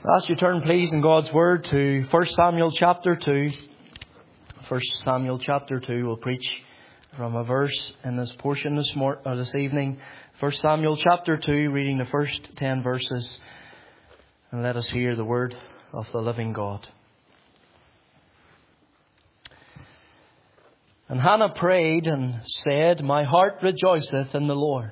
Ask you turn please in God's Word to 1 Samuel chapter 2. 1 Samuel chapter 2. We'll preach from a verse in this portion this evening. 1 Samuel chapter 2, reading the first 10 verses. And let us hear the word of the living God. And Hannah prayed and said, My heart rejoiceth in the Lord.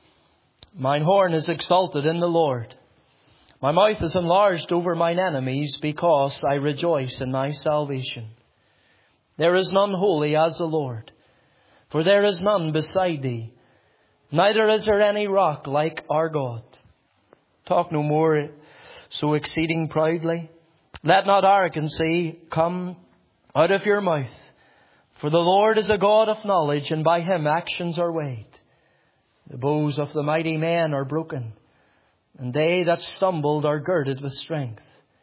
Mine horn is exalted in the Lord. My mouth is enlarged over mine enemies, because I rejoice in thy salvation. There is none holy as the Lord, for there is none beside thee. Neither is there any rock like our God. Talk no more so exceeding proudly. Let not arrogancy come out of your mouth. For the Lord is a God of knowledge, and by him actions are weighed. The bows of the mighty men are broken, and they that stumbled are girded with strength.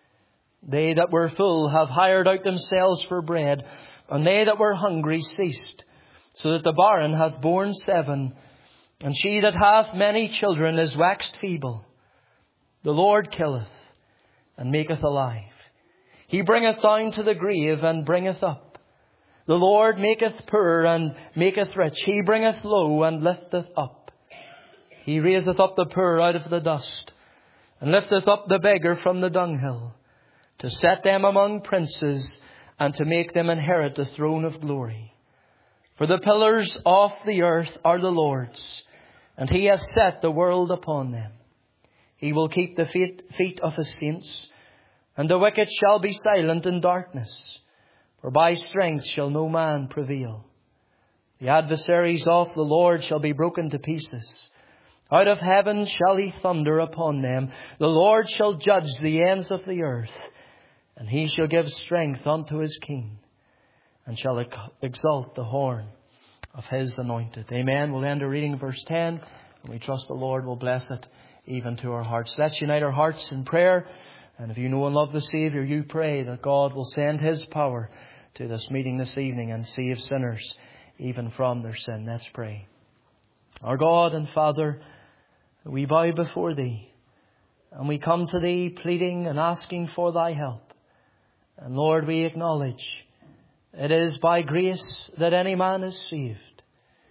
They that were full have hired out themselves for bread, and they that were hungry ceased, so that the barren hath borne 7, and she that hath many children is waxed feeble. The Lord killeth, and maketh alive. He bringeth down to the grave, and bringeth up. The Lord maketh poor, and maketh rich. He bringeth low, and lifteth up. He raiseth up the poor out of the dust, and lifteth up the beggar from the dunghill, to set them among princes, and to make them inherit the throne of glory. For the pillars of the earth are the Lord's, and he hath set the world upon them. He will keep the feet of his saints, and the wicked shall be silent in darkness. For by strength shall no man prevail. The adversaries of the Lord shall be broken to pieces. Out of heaven shall he thunder upon them. The Lord shall judge the ends of the earth. And he shall give strength unto his king, and shall exalt the horn of his anointed. Amen. We'll end our reading verse 10. And we trust the Lord will bless it even to our hearts. Let's unite our hearts in prayer. And if you know and love the Saviour, you pray that God will send his power to this meeting this evening and save sinners even from their sin. Let's pray. Our God and Father, we bow before thee, and we come to thee pleading and asking for thy help. And Lord, we acknowledge it is by grace that any man is saved,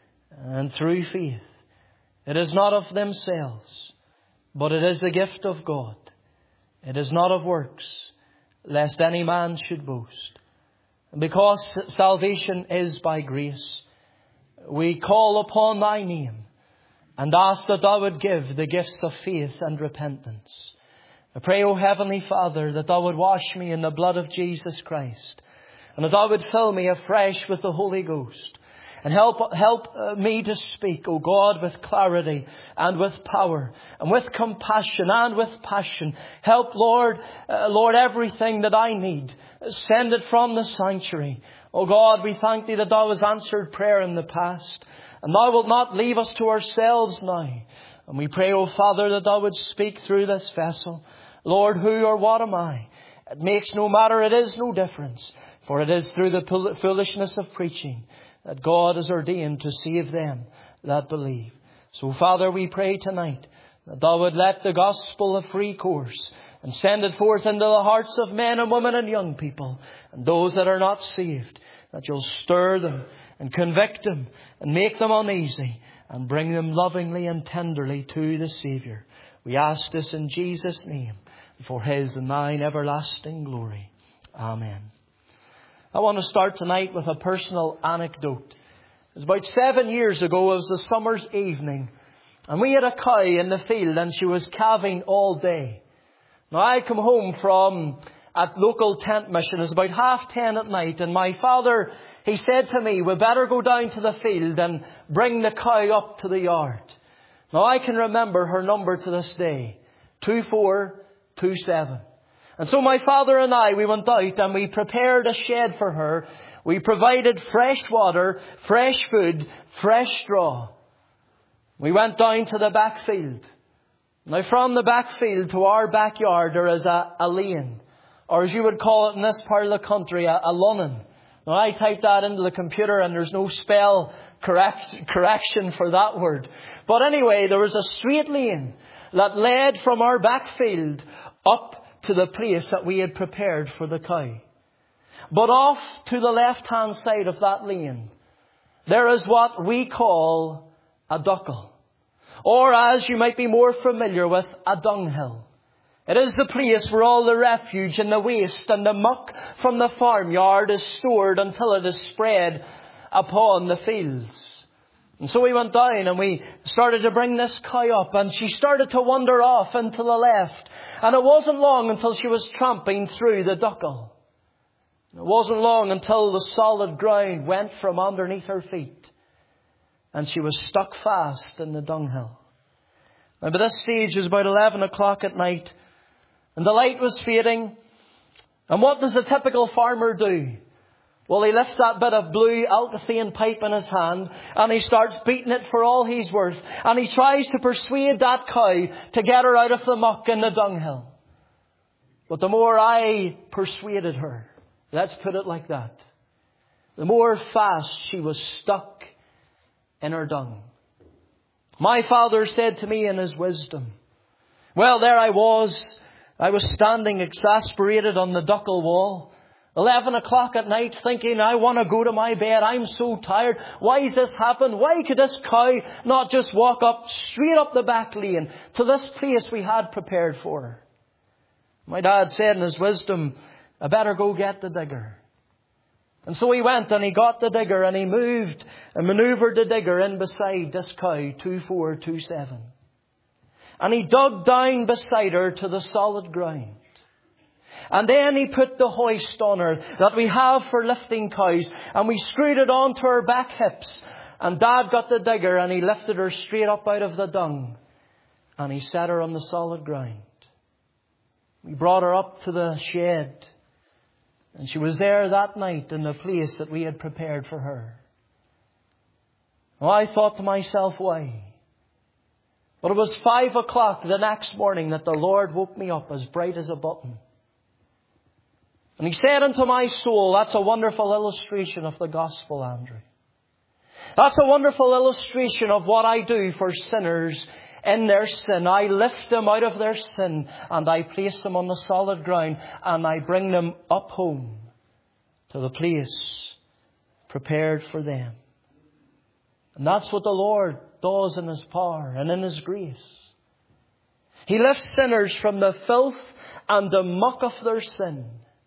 and through faith. It is not of themselves, but it is the gift of God. It is not of works, lest any man should boast. And because salvation is by grace, we call upon thy name and ask that thou would give the gifts of faith and repentance. I pray, O Heavenly Father, that thou would wash me in the blood of Jesus Christ, and that thou would fill me afresh with the Holy Ghost. And help me to speak, O God, with clarity and with power and with compassion and with passion. Help, Lord, everything that I need. Send it from the sanctuary. O God, we thank thee that thou hast answered prayer in the past, and thou wilt not leave us to ourselves now. And we pray, O Father, that thou would speak through this vessel. Lord, who or what am I? It makes no matter, it is no difference. For it is through the foolishness of preaching that God has ordained to save them that believe. So, Father, we pray tonight that thou would let the gospel of free course and send it forth into the hearts of men and women and young people, and those that are not saved, that you'll stir them and convict them and make them uneasy and bring them lovingly and tenderly to the Saviour. We ask this in Jesus' name, for his and thine everlasting glory. Amen. I want to start tonight with a personal anecdote. It was about 7 years ago. It was a summer's evening, and we had a cow in the field, and she was calving all day. Now, I come home from a local tent mission. It was about 10:30 at night, and my father, he said to me, we better go down to the field and bring the cow up to the yard. Now, I can remember her number to this day, 2427. And so my father and I, we went out and we prepared a shed for her. We provided fresh water, fresh food, fresh straw. We went down to the back field. Now, from the back field to our backyard, there is a lane, or as you would call it in this part of the country, a lunnon. Now, I typed that into the computer and there's no spell correction for that word. But anyway, there was a straight lane that led from our back field up to the place that we had prepared for the cow. But off to the left-hand side of that lane, there is what we call a duckle. Or, as you might be more familiar with, a dunghill. It is the place where all the refuge and the waste and the muck from the farmyard is stored until it is spread upon the fields. And so we went down and we started to bring this cow up, and she started to wander off into the left. And it wasn't long until she was tramping through the duckle. It wasn't long until the solid ground went from underneath her feet and she was stuck fast in the dunghill. Now, by this stage, it was about 11 o'clock at night, and the light was fading. And what does a typical farmer do? Well, he lifts that bit of blue alkathane pipe in his hand and he starts beating it for all he's worth. And he tries to persuade that cow to get her out of the muck in the dunghill. But the more I persuaded her, let's put it like that, the more fast she was stuck in her dung. My father said to me in his wisdom, well, there I was standing exasperated on the duckle wall, 11 o'clock at night, thinking, I want to go to my bed. I'm so tired. Why has this happened? Why could this cow not just walk up straight up the back lane to this place we had prepared for her? My dad said in his wisdom, I better go get the digger. And so he went and he got the digger and he moved and maneuvered the digger in beside this cow, 2427. And he dug down beside her to the solid ground. And then he put the hoist on her that we have for lifting cows, and we screwed it onto her back hips. And Dad got the digger and he lifted her straight up out of the dung. And he set her on the solid ground. We brought her up to the shed. And she was there that night in the place that we had prepared for her. Well, I thought to myself, why? But it was 5 o'clock the next morning that the Lord woke me up as bright as a button. And He said unto my soul, that's a wonderful illustration of the gospel, Andrew. That's a wonderful illustration of what I do for sinners in their sin. I lift them out of their sin and I place them on the solid ground and I bring them up home to the place prepared for them. And that's what the Lord does in His power and in His grace. He lifts sinners from the filth and the muck of their sin,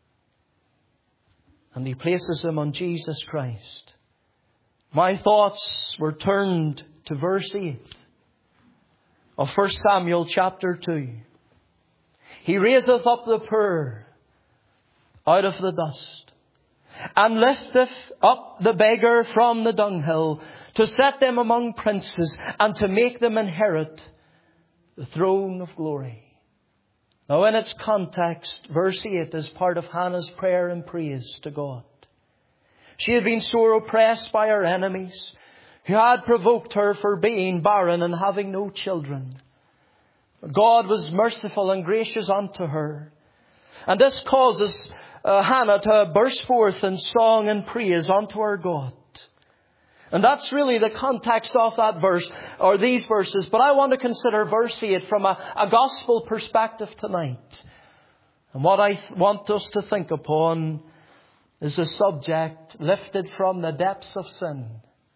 and He places them on Jesus Christ. My thoughts were turned to verse 8 of 1 Samuel chapter 2. He raiseth up the poor out of the dust, and lifteth up the beggar from the dunghill, to set them among princes, and to make them inherit the throne of glory. Now, in its context, verse 8 is part of Hannah's prayer and praise to God. She had been sore oppressed by her enemies, who had provoked her for being barren and having no children. But God was merciful and gracious unto her. And this causes Hannah to burst forth in song and praise unto her God. And that's really the context of that verse, or these verses. But I want to consider verse 8 from a gospel perspective tonight. And what I want us to think upon is a subject lifted from the depths of sin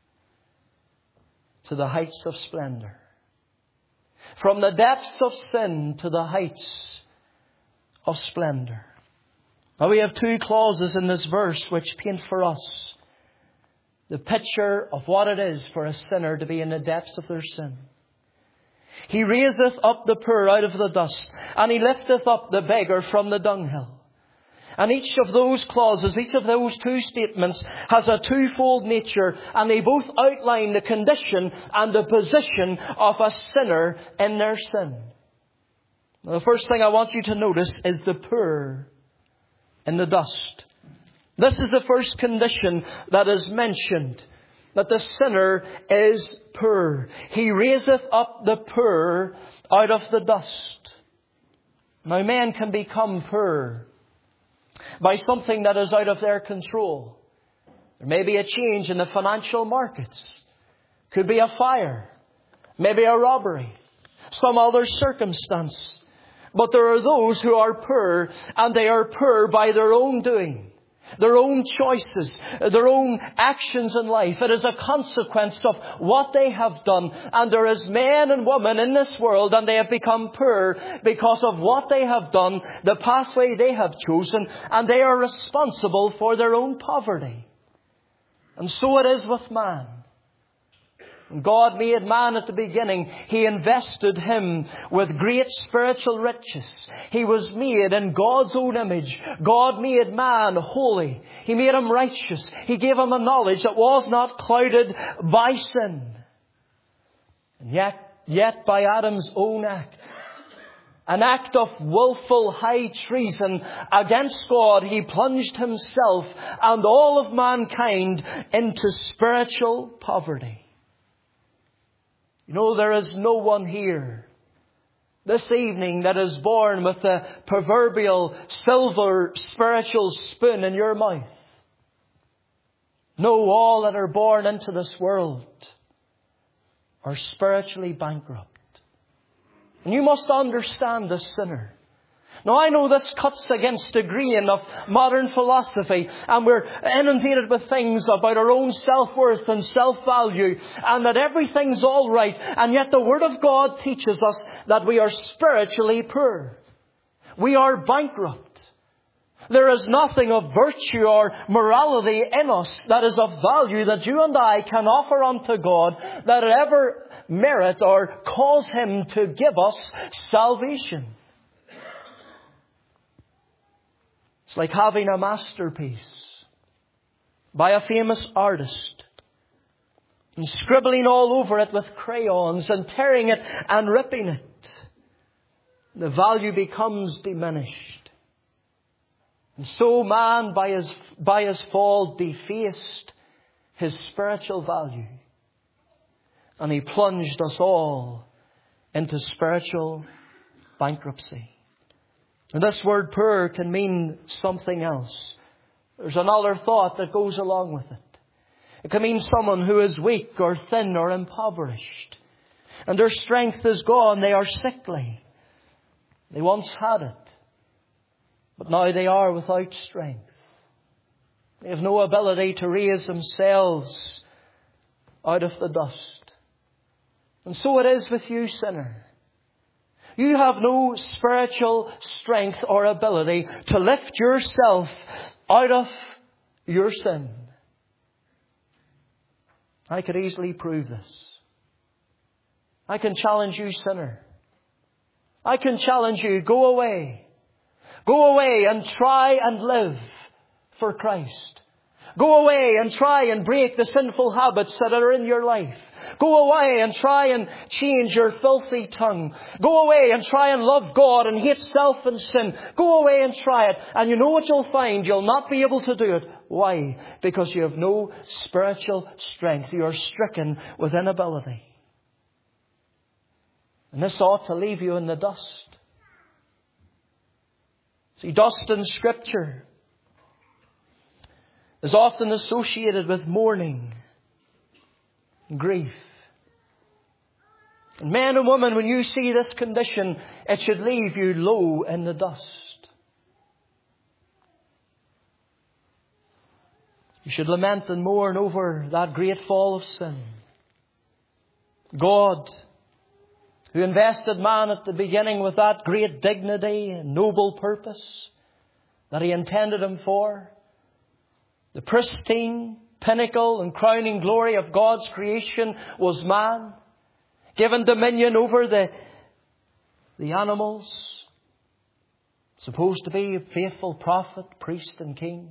to the heights of splendor. From the depths of sin to the heights of splendor. Now, we have two clauses in this verse which paint for us the picture of what it is for a sinner to be in the depths of their sin. He raiseth up the poor out of the dust, and He lifteth up the beggar from the dunghill. And each of those clauses, each of those two statements has a twofold nature, and they both outline the condition and the position of a sinner in their sin. Now, the first thing I want you to notice is the poor in the dust. This is the first condition that is mentioned, that the sinner is poor. He raiseth up the poor out of the dust. Now, men can become poor by something that is out of their control. There may be a change in the financial markets. Could be a fire. Maybe a robbery. Some other circumstance. But there are those who are poor, and they are poor by their own doing, their own choices, their own actions in life. It is a consequence of what they have done. And there is men and women in this world, and they have become poor because of what they have done, the pathway they have chosen, and they are responsible for their own poverty. And so it is with man. When God made man at the beginning, He invested him with great spiritual riches. He was made in God's own image. God made man holy. He made him righteous. He gave him a knowledge that was not clouded by sin. And yet by Adam's own act, an act of willful high treason against God, he plunged himself and all of mankind into spiritual poverty. You know, there is no one here this evening that is born with the proverbial silver spiritual spoon in your mouth. No, all that are born into this world are spiritually bankrupt. And you must understand this, sinner. Now, I know this cuts against the grain of modern philosophy, and we're inundated with things about our own self-worth and self-value, and that everything's all right. And yet the Word of God teaches us that we are spiritually poor. We are bankrupt. There is nothing of virtue or morality in us that is of value that you and I can offer unto God that would ever merit or cause Him to give us salvation. It's like having a masterpiece by a famous artist and scribbling all over it with crayons and tearing it and ripping it. The value becomes diminished. And so man, by his fall, defaced his spiritual value. And he plunged us all into spiritual bankruptcy. And this word poor can mean something else. There's another thought that goes along with it. It can mean someone who is weak or thin or impoverished. And their strength is gone. They are sickly. They once had it. But now they are without strength. They have no ability to raise themselves out of the dust. And so it is with you, sinner. You have no spiritual strength or ability to lift yourself out of your sin. I could easily prove this. I can challenge you, sinner. I can challenge you, go away. Go away and try and live for Christ. Go away and try and break the sinful habits that are in your life. Go away and try and change your filthy tongue. Go away and try and love God and hate self and sin. Go away and try it. And you know what you'll find? You'll not be able to do it. Why? Because you have no spiritual strength. You are stricken with inability. And this ought to leave you in the dust. See, dust in Scripture is often associated with mourning and grief. And men and women, when you see this condition, it should leave you low in the dust. You should lament and mourn over that great fall of sin. God, who invested man at the beginning with that great dignity and noble purpose that He intended him for, the pristine pinnacle and crowning glory of God's creation was man, given dominion over the animals, supposed to be a faithful prophet, priest and king.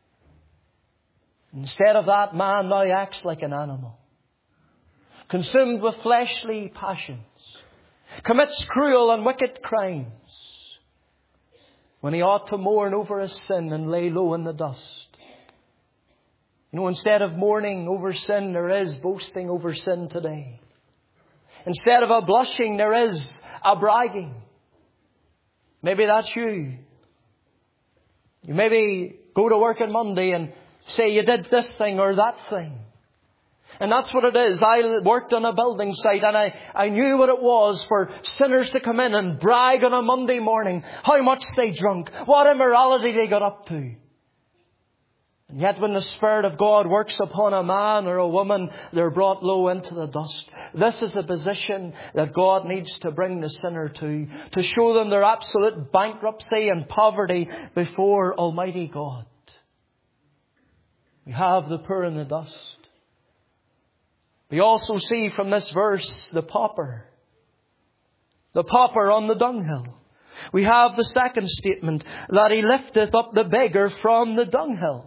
Instead of that, man now acts like an animal, consumed with fleshly passions, commits cruel and wicked crimes, when he ought to mourn over his sin and lay low in the dust. You know, instead of mourning over sin, there is boasting over sin today. Instead of a blushing, there is a bragging. Maybe that's you. You maybe go to work on Monday and say you did this thing or that thing. And that's what it is. I worked on a building site and I knew what it was for sinners to come in and brag on a Monday morning how much they drunk, what immorality they got up to. And yet when the Spirit of God works upon a man or a woman, they're brought low into the dust. This is a position that God needs to bring the sinner to show them their absolute bankruptcy and poverty before Almighty God. We have the poor in the dust. We also see from this verse the pauper. The pauper on the dunghill. We have the second statement, that he lifteth up the beggar from the dunghill.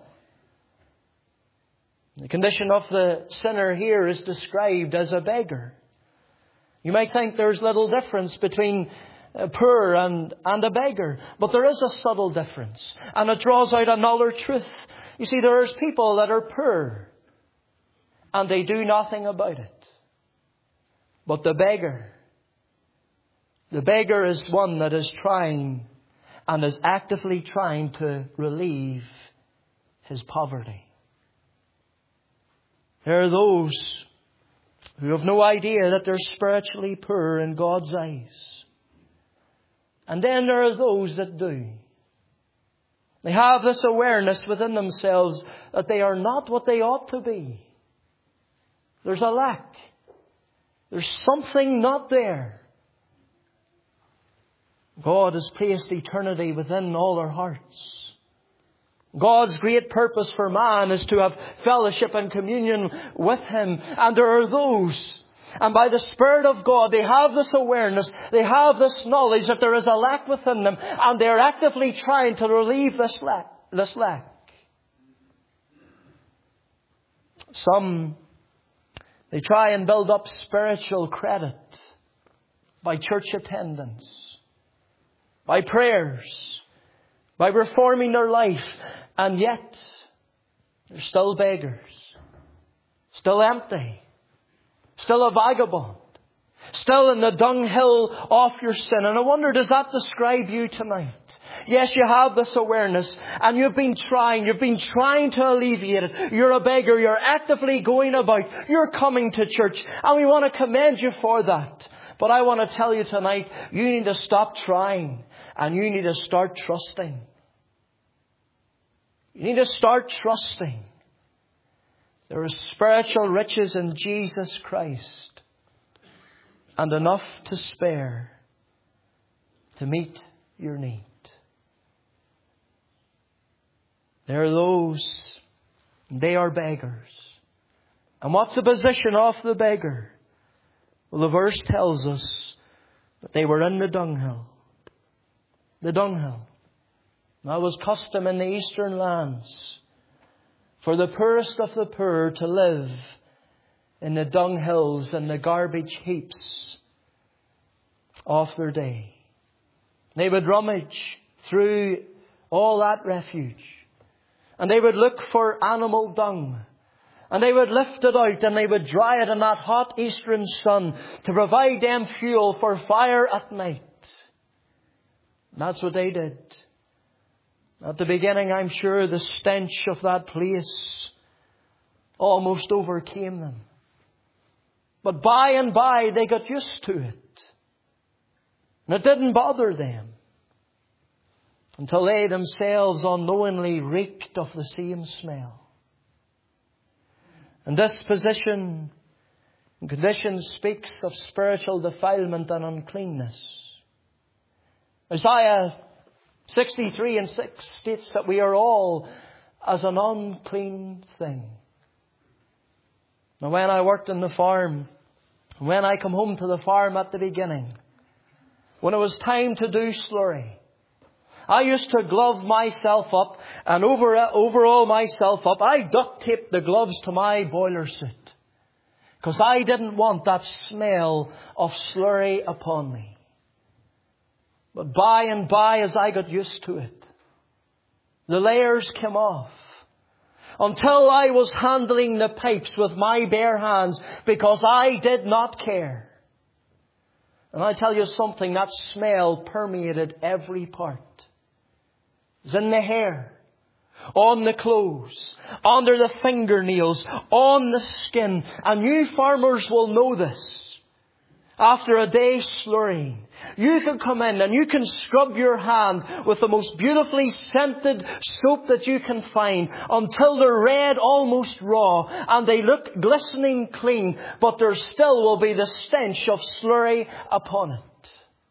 The condition of the sinner here is described as a beggar. You might think there's little difference between poor and a beggar. But there is a subtle difference. And it draws out another truth. You see, there is people that are poor and they do nothing about it. But the beggar is one that is trying and is actively trying to relieve his poverty. There are those who have no idea that they're spiritually poor in God's eyes. And then there are those that do. They have this awareness within themselves that they are not what they ought to be. There's a lack. There's something not there. God has placed eternity within all our hearts. God's great purpose for man is to have fellowship and communion with Him. And there are those, and by the Spirit of God, they have this awareness, they have this knowledge that there is a lack within them, and they're actively trying to relieve this lack. Some, they try and build up spiritual credit by church attendance, by prayers, by reforming their life. And yet, they're still beggars, still empty, still a vagabond, still in the dunghill of your sin. And I wonder, does that describe you tonight? Yes, you have this awareness and you've been trying to alleviate it. You're a beggar, you're actively going about, you're coming to church, and we want to commend you for that. But I want to tell you tonight, you need to stop trying and you need to start trusting. You need to start trusting. There is spiritual riches in Jesus Christ and enough to spare to meet your need. There are those, they are beggars. And what's the position of the beggar? Well, the verse tells us that they were in the dunghill. The dunghill. That was custom in the eastern lands for the poorest of the poor to live in the dunghills and the garbage heaps of their day. They would rummage through all that refuge and they would look for animal dung and they would lift it out and they would dry it in that hot eastern sun to provide them fuel for fire at night. And that's what they did. At the beginning, I'm sure the stench of that place almost overcame them. But by and by, they got used to it. And it didn't bother them. Until they themselves unknowingly reeked of the same smell. And this position and condition speaks of spiritual defilement and uncleanness. Isaiah 63:6 states that we are all as an unclean thing. Now, when I worked in the farm, when I come home to the farm at the beginning, when it was time to do slurry, I used to glove myself up and overall myself up. I duct taped the gloves to my boiler suit because I didn't want that smell of slurry upon me. But by and by, as I got used to it, the layers came off until I was handling the pipes with my bare hands because I did not care. And I tell you something, that smell permeated every part. It was in the hair. on the clothes, under the fingernails, on the skin. And you farmers will know this. After a day's slurrying, you can come in and you can scrub your hand with the most beautifully scented soap that you can find until they're red, almost raw, and they look glistening clean, but there still will be the stench of slurry upon it.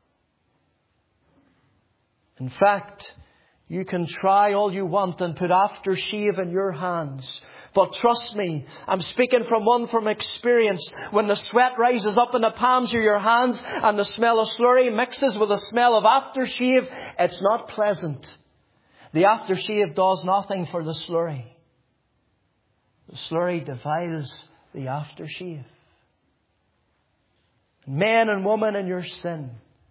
In fact, you can try all you want and put aftershave in your hands. But trust me, I'm speaking from experience. When the sweat rises up in the palms of your hands and the smell of slurry mixes with the smell of aftershave, it's not pleasant. The aftershave does nothing for the slurry. The slurry defiles the aftershave. Men and women in your sin,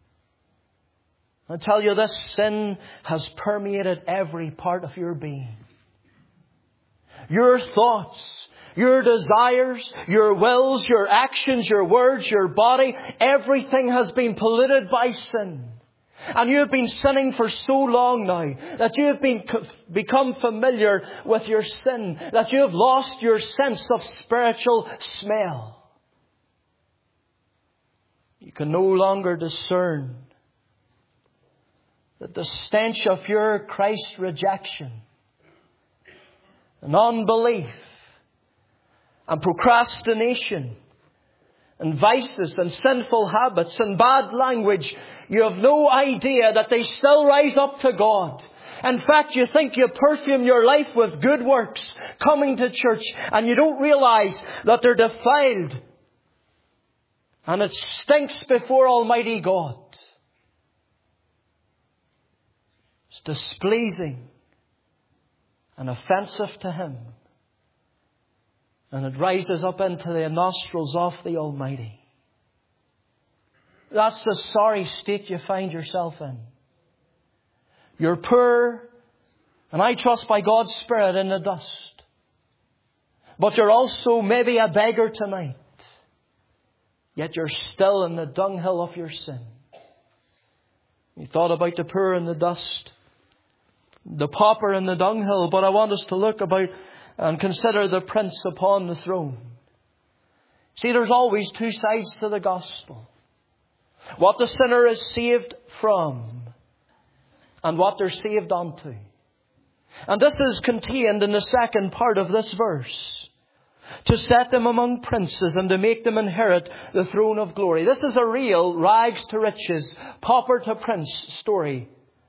I tell you, this sin has permeated every part of your being. Your thoughts, your desires, your wills, your actions, your words, your body, everything has been polluted by sin. And you have been sinning for so long now that you have become familiar with your sin, that you have lost your sense of spiritual smell. You can no longer discern that the stench of your Christ rejection and unbelief and procrastination and vices and sinful habits and bad language, you have no idea that they still rise up to God. In fact, you think you perfume your life with good works, coming to church, and you don't realize that they're defiled. And it stinks before Almighty God. It's displeasing and offensive to Him. And it rises up into the nostrils of the Almighty. That's the sorry state you find yourself in. You're poor, and I trust by God's Spirit, in the dust. But you're also maybe a beggar tonight. Yet you're still in the dunghill of your sin. You thought about the poor in the dust, the pauper in the dunghill, but I want us to look about and consider the Prince upon the throne. See, there's always two sides to the gospel. What the sinner is saved from and what they're saved unto. And this is contained in the second part of this verse. To set them among princes and to make them inherit the throne of glory. This is a real rags to riches, pauper to prince story.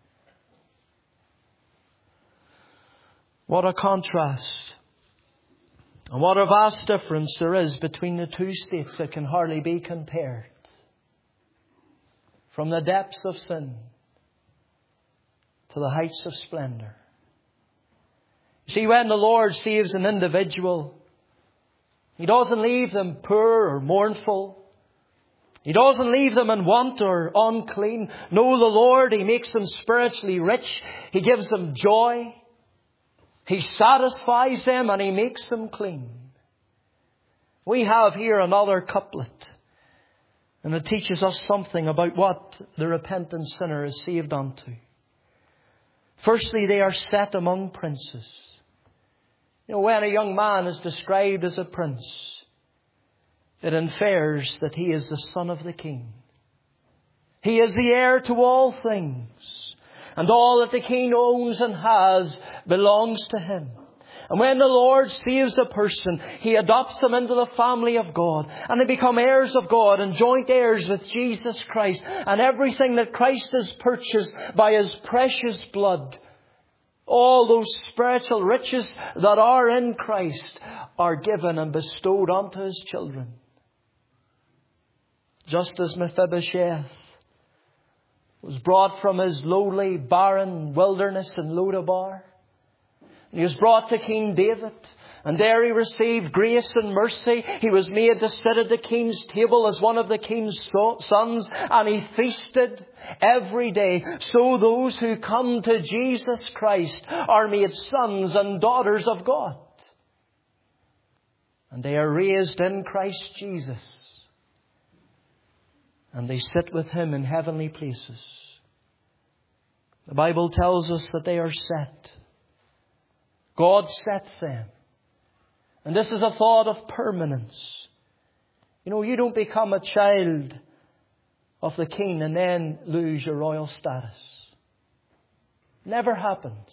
What a contrast. And what a vast difference there is between the two states that can hardly be compared. From the depths of sin to the heights of splendor. See, when the Lord saves an individual, He doesn't leave them poor or mournful. He doesn't leave them in want or unclean. No, the Lord, He makes them spiritually rich. He gives them joy. He satisfies them and He makes them clean. We have here another couplet. And it teaches us something about what the repentant sinner is saved unto. Firstly, they are set among princes. You know, when a young man is described as a prince, it infers that he is the son of the king. He is the heir to all things. And all that the king owns and has belongs to him. And when the Lord saves a person, He adopts them into the family of God. And they become heirs of God and joint heirs with Jesus Christ. And everything that Christ has purchased by His precious blood, all those spiritual riches that are in Christ, are given and bestowed unto His children. Just as Mephibosheth was brought from his lowly, barren wilderness in Lodabar. He was brought to King David. And there he received grace and mercy. He was made to sit at the king's table as one of the king's sons. And he feasted every day. So those who come to Jesus Christ are made sons and daughters of God. And they are raised in Christ Jesus. And they sit with Him in heavenly places. The Bible tells us that they are set God sets them. And this is a thought of permanence. You don't become a child of the King and then lose your royal status. Never happens.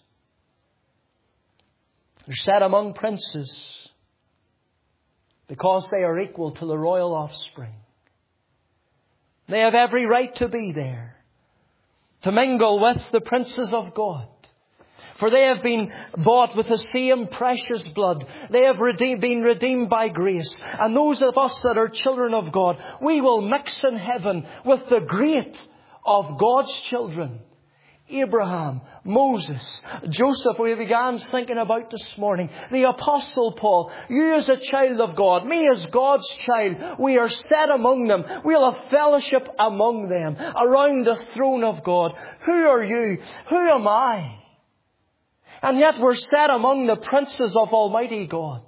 They're set among princes because they are equal to the royal offspring. They have every right to be there, to mingle with the princes of God. For they have been bought with the same precious blood. They have been redeemed by grace. And those of us that are children of God, we will mix in heaven with the great of God's children. Abraham, Moses, Joseph, we began thinking about this morning. The Apostle Paul, you as a child of God, me as God's child, we are set among them. We'll have fellowship among them, around the throne of God. Who are you? Who am I? And yet we're set among the princes of Almighty God,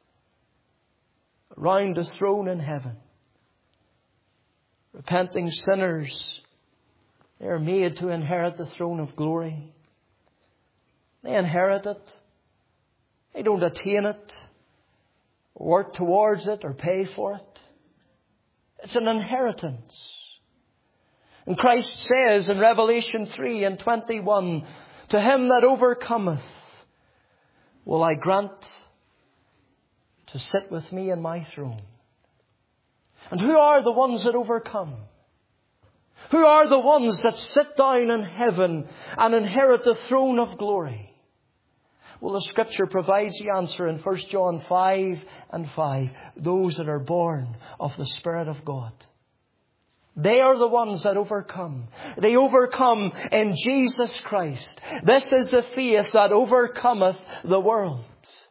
around the throne in heaven. Repenting sinners, they are made to inherit the throne of glory. They inherit it. They don't attain it, work towards it, or pay for it. It's an inheritance. And Christ says in Revelation 3:21, to him that overcometh will I grant to sit with me in my throne. And who are the ones that overcome? Who are the ones that sit down in heaven and inherit the throne of glory? Well, the Scripture provides the answer in 1 John 5:5. Those that are born of the Spirit of God. They are the ones that overcome. They overcome in Jesus Christ. This is the faith that overcometh the world.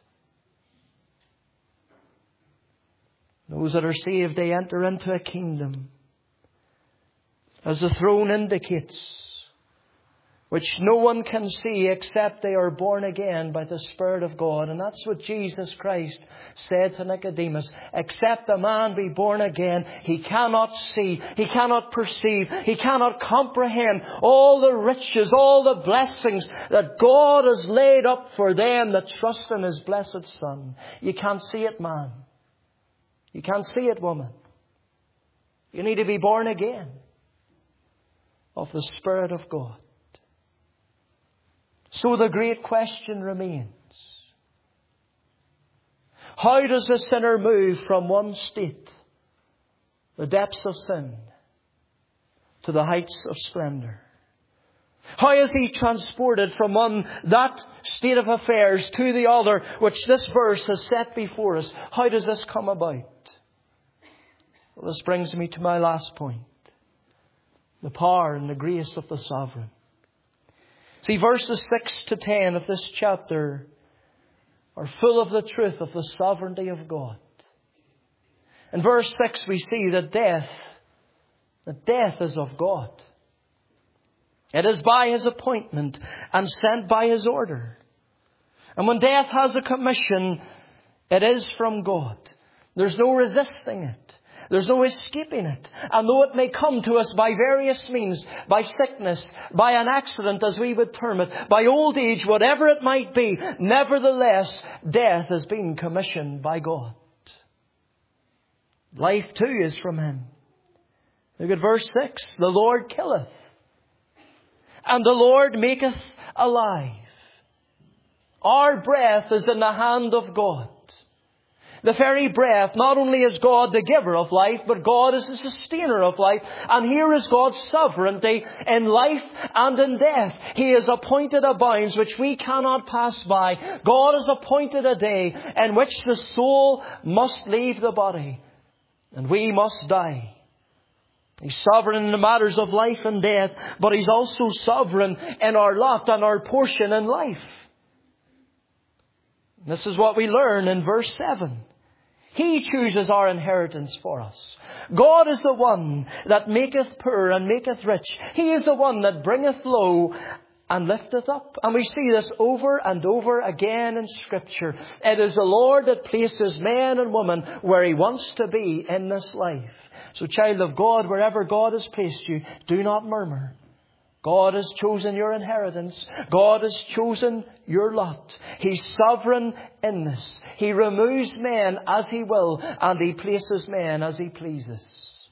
Those that are saved, they enter into a kingdom, as the throne indicates, which no one can see except they are born again by the Spirit of God. And that's what Jesus Christ said to Nicodemus. Except a man be born again, he cannot see, he cannot perceive, he cannot comprehend all the riches, all the blessings that God has laid up for them that trust in His blessed Son. You can't see it, man. You can't see it, woman. You need to be born again of the Spirit of God. So the great question remains. How does the sinner move from one state, the depths of sin, to the heights of splendour? How is he transported from that state of affairs to the other, which this verse has set before us? How does this come about? Well, this brings me to my last point. The power and the grace of the sovereign. See, verses 6 to 10 of this chapter are full of the truth of the sovereignty of God. In verse 6 we see that death is of God. It is by His appointment and sent by His order. And when death has a commission, it is from God. There's no resisting it. There's no escaping it. And though it may come to us by various means, by sickness, by an accident as we would term it, by old age, whatever it might be, nevertheless, death has been commissioned by God. Life too is from Him. Look at verse 6. The Lord killeth, and the Lord maketh alive. Our breath is in the hand of God. The very breath, not only is God the giver of life, but God is the sustainer of life. And here is God's sovereignty in life and in death. He has appointed a bounds which we cannot pass by. God has appointed a day in which the soul must leave the body, and we must die. He's sovereign in the matters of life and death, but He's also sovereign in our lot and our portion in life. This is what we learn in verse 7. He chooses our inheritance for us. God is the one that maketh poor and maketh rich. He is the one that bringeth low and lifteth up. And we see this over and over again in Scripture. It is the Lord that places man and woman where He wants to be in this life. So, child of God, wherever God has placed you, do not murmur. God has chosen your inheritance. God has chosen your lot. He's sovereign in this. He removes men as He will, and He places men as He pleases.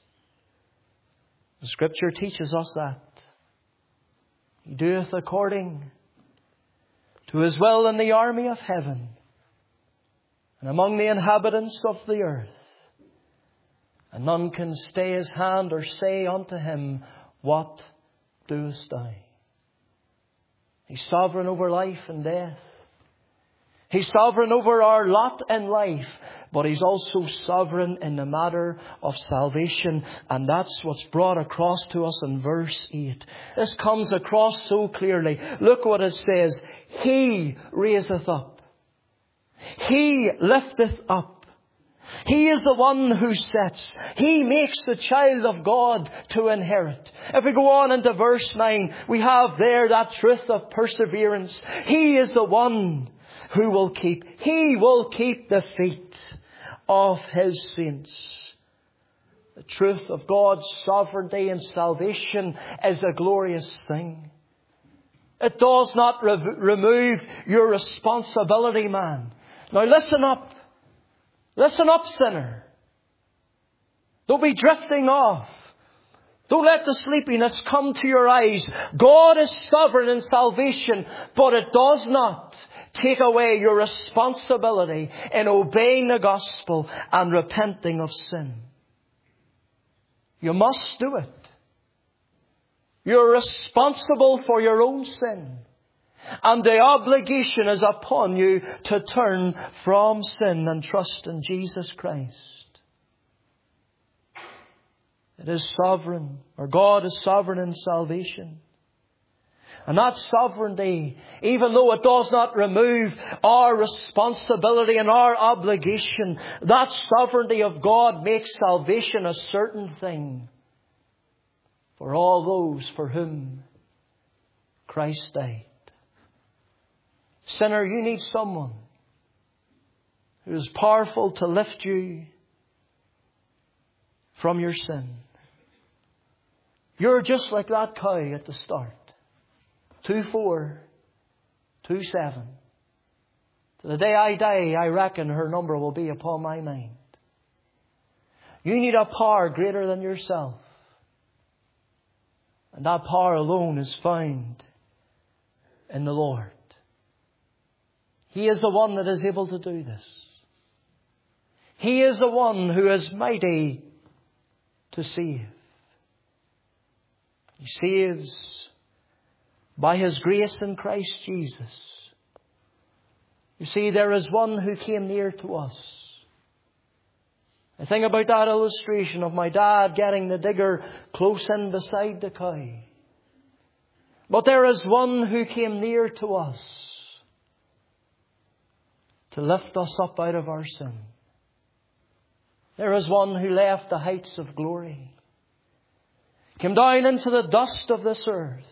The Scripture teaches us that. He doeth according to His will in the army of heaven and among the inhabitants of the earth. And none can stay His hand or say unto Him, What doest thou? He's sovereign over life and death. He's sovereign over our lot in life, but He's also sovereign in the matter of salvation. And that's what's brought across to us in verse 8. This comes across so clearly. Look what it says. He raiseth up. He lifteth up. He is the one who sets. He makes the child of God to inherit. If we go on into verse 9, we have there that truth of perseverance. He is the one who will keep. He will keep the feet of His saints. The truth of God's sovereignty and salvation is a glorious thing. It does not remove your responsibility, man. Now listen up. Listen up, sinner. Don't be drifting off. Don't let the sleepiness come to your eyes. God is sovereign in salvation, but it does not take away your responsibility in obeying the gospel and repenting of sin. You must do it. You're responsible for your own sin. And the obligation is upon you to turn from sin and trust in Jesus Christ. It is sovereign, or God is sovereign in salvation. And that sovereignty, even though it does not remove our responsibility and our obligation, that sovereignty of God makes salvation a certain thing for all those for whom Christ died. Sinner, you need someone who is powerful to lift you from your sin. You're just like that cow at the start. 2-4, 2-7. To the day I die, I reckon her number will be upon my mind. You need a power greater than yourself. And that power alone is found in the Lord. He is the one that is able to do this. He is the one who is mighty to save. He saves by His grace in Christ Jesus. You see, there is one who came near to us. I think about that illustration of my dad getting the digger close in beside the cow. But there is one who came near to us to lift us up out of our sin. There is one who left the heights of glory, came down into the dust of this earth.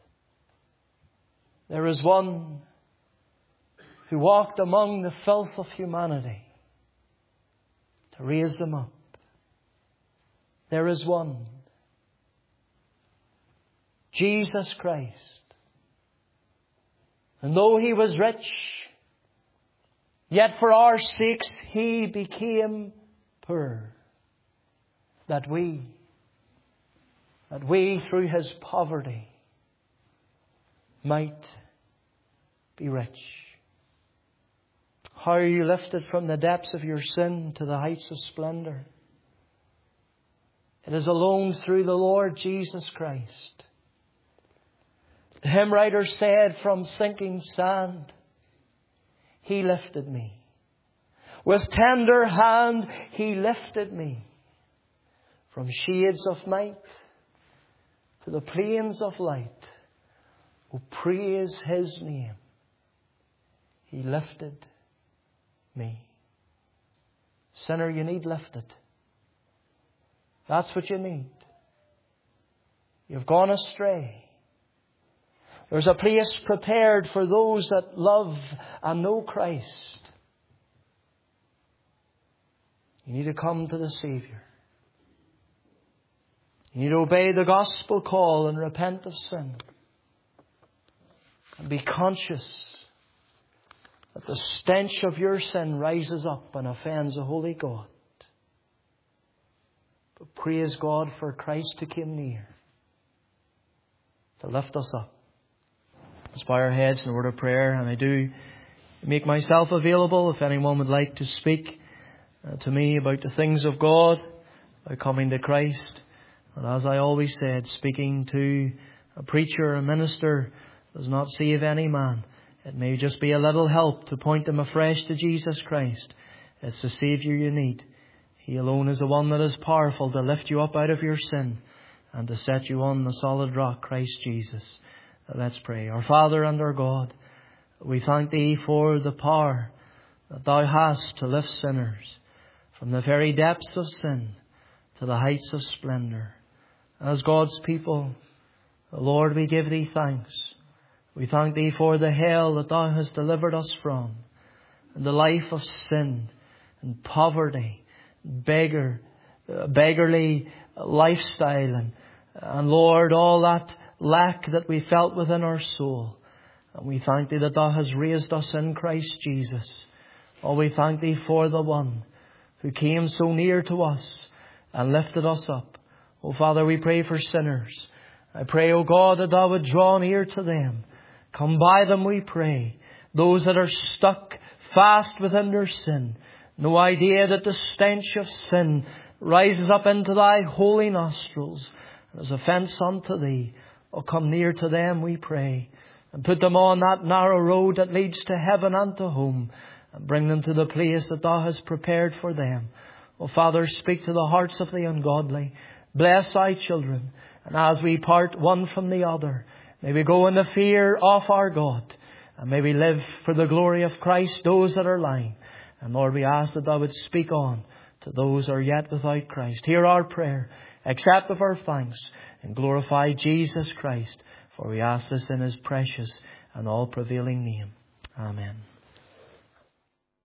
There is one who walked among the filth of humanity to raise them up. There is one, Jesus Christ. And though He was rich, yet for our sakes He became poor, that we through His poverty might be rich. How are you lifted from the depths of your sin to the heights of splendor? It is alone through the Lord Jesus Christ. The hymn writer said, from sinking sand He lifted me. With tender hand He lifted me. From shades of night to the plains of light. Oh, praise His name. He lifted me. Sinner, you need lifted. That's what you need. You've gone astray. There's a place prepared for those that love and know Christ. You need to come to the Savior. You need to obey the gospel call and repent of sin. and be conscious that the stench of your sin rises up and offends a holy God. But praise God for Christ who came near to lift us up. Let's bow our heads in a word of prayer, and I do make myself available if anyone would like to speak to me about the things of God, by coming to Christ. And as I always said, speaking to a preacher, a minister, does not save any man. It may just be a little help to point them afresh to Jesus Christ. It's the Saviour you need. He alone is the one that is powerful to lift you up out of your sin and to set you on the solid rock, Christ Jesus. Let's pray. Our Father and our God, we thank Thee for the power that Thou hast to lift sinners from the very depths of sin to the heights of splendour. As God's people, Lord, we give Thee thanks. We thank Thee for the hell that Thou hast delivered us from, and the life of sin and poverty, beggarly lifestyle, and Lord, all that lack that we felt within our soul. And we thank Thee that Thou hast raised us in Christ Jesus. Oh, we thank Thee for the one who came so near to us and lifted us up. Oh, Father, we pray for sinners. I pray, oh God, that Thou would draw near to them. Come by them, we pray. Those that are stuck fast within their sin. No idea that the stench of sin rises up into Thy holy nostrils and is offence unto Thee. Oh, come near to them, we pray, and put them on that narrow road that leads to heaven and to home, and bring them to the place that Thou hast prepared for them. Oh, Father, speak to the hearts of the ungodly. Bless Thy children. And as we part one from the other, may we go in the fear of our God. And may we live for the glory of Christ, those that are lying. And Lord, we ask that Thou would speak on to those who are yet without Christ. Hear our prayer. Accept of our thanks. And glorify Jesus Christ. For we ask this in His precious and all-prevailing name.